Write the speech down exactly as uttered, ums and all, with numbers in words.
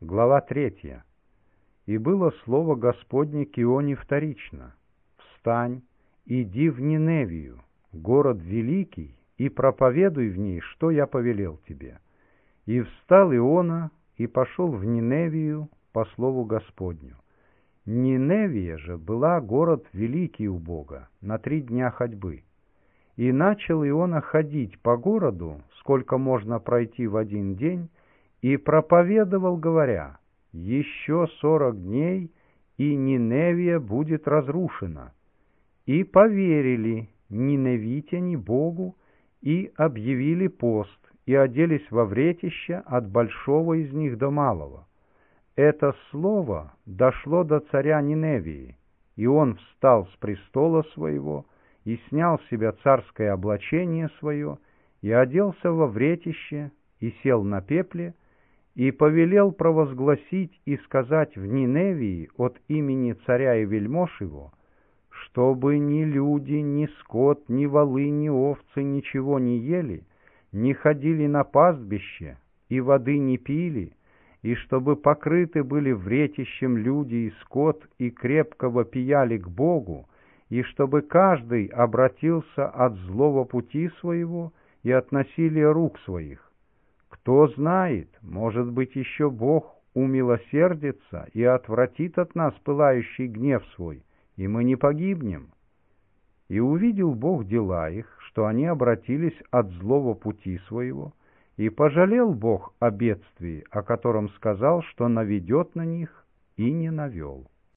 Глава третья. «И было слово Господне к Ионе вторично: встань, иди в Ниневию, город великий, и проповедуй в ней, что я повелел тебе. И встал Иона, и пошел в Ниневию по слову Господню. Ниневия же была город великий у Бога, на три дня ходьбы. И начал Иона ходить по городу, сколько можно пройти в один день, и проповедовал, говоря: еще сорок дней, и Ниневия будет разрушена. И поверили ниневитяне Богу, и объявили пост, и оделись во вретище от большого из них до малого. Это слово дошло до царя Ниневии, и он встал с престола своего, и снял с себя царское облачение свое, и оделся во вретище, и сел на пепле, и повелел провозгласить и сказать в Ниневии от имени царя и вельмож его, чтобы ни люди, ни скот, ни волы, ни овцы ничего не ели, не ходили на пастбище, и воды не пили, и чтобы покрыты были вретищем люди и скот, и крепко вопияли к Богу, и чтобы каждый обратился от злого пути своего и от насилия рук своих. Кто знает, может быть, еще Бог умилосердится и отвратит от нас пылающий гнев свой, и мы не погибнем. И увидел Бог дела их, что они обратились от злого пути своего, и пожалел Бог о бедствии, о котором сказал, что наведет на них, и не навел».